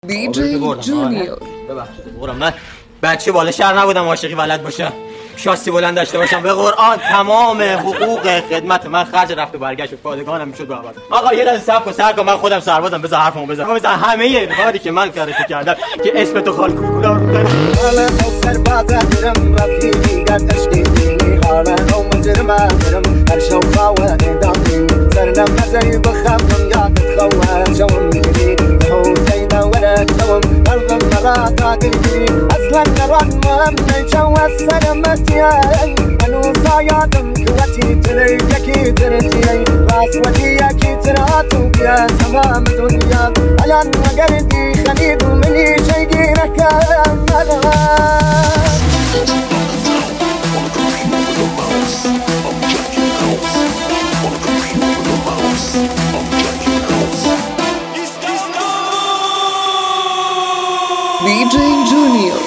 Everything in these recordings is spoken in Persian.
DJ جونیور. ببخشید قرآن، من بچه بالا شهر نبودم عاشقی ولد باشم، شاسی بلند داشته باشم. به قرآن تمام حقوق خدمت من خرج رفت و برگشت و پادگانم میشد به عوض. آقا یه لحظه صبر کن، من خودم سربازم، بذار حرفمو بزنم. همه کاری که من کردم که اسم تو خال کوکولا رو بزنم. حالا سربازم برم رفیقی در عشقی حالا مجرمم هر شو خواهد دامی سرنم نزری بخافم یادت خواه شوم میگی هو زینا ولا شوم قلبم مراتا قلبي اصلا نران مهم نشو السلامتي انو صايادم قوتي تري يكي ترتي راس وديكي تراتو يا تمام دنيا الان وقلبي خليل مني شيقي ركام DJ Junior.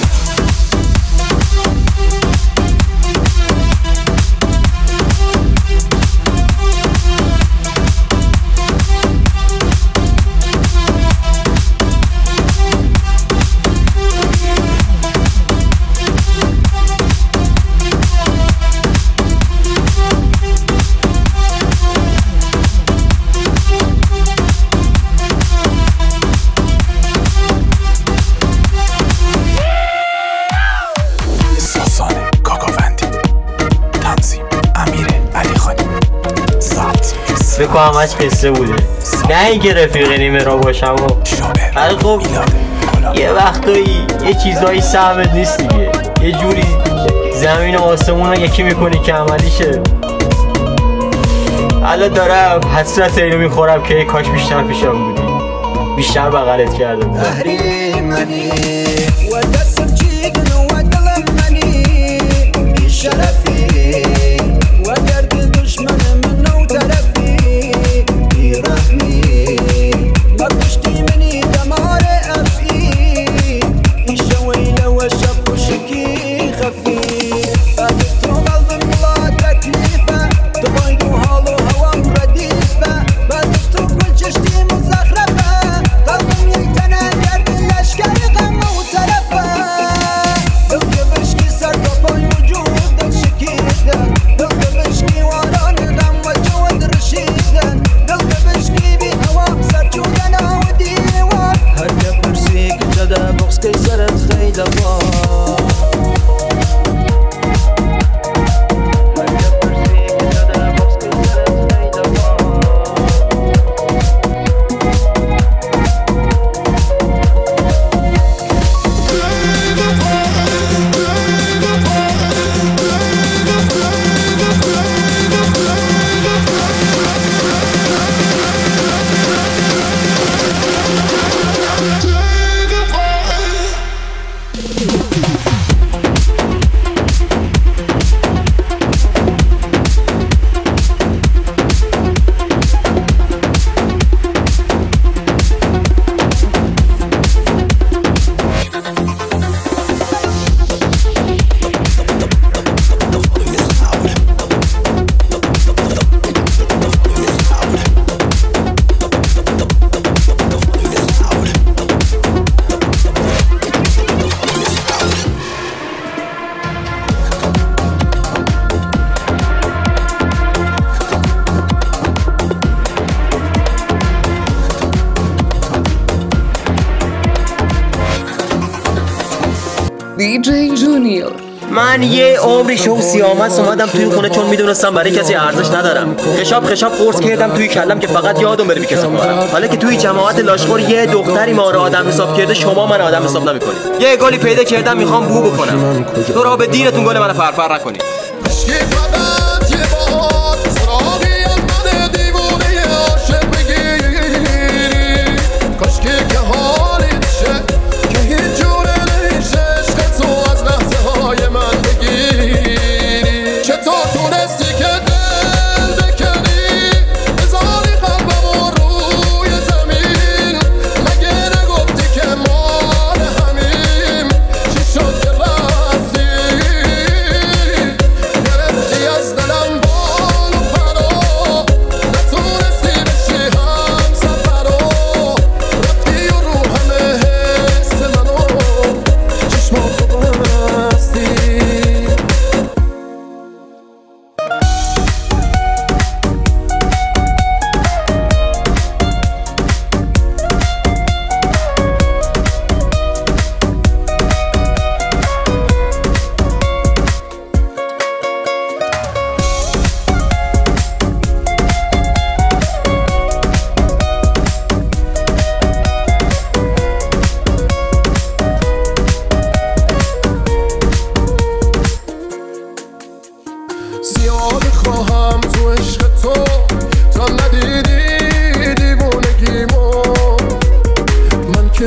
فکر کنم همش قصه بوده، نه اینکه رفیق نیمه را باشم. ولی خب یه وقتایی یه چیزایی سهمت نیست دیگه، یه جوری زمین و آسمون رو یکی میکنی که عملیشه. الان دارم حسرت اینو میخورم که کاش بیشتر پیشم بودی، بیشتر بغلت کردم. DJ جونیور. من یه عمری شو سیامت اومدم توی خونه چون میدونستم برای کسی ارزش ندارم. خشاب قرص کردم توی کلم که فقط یادم بره بیکسم کنم. حالا که توی جماعت لاشخور یه دختری ما رو آدم حساب کرده، شما من آدم حساب نمی‌کنید. یه گلی پیدا کردم میخوام بو بکنم. تو را به دینتون گل من فرفر نکنید.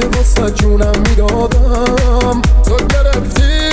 واسه جونم میدادم تو گرفتی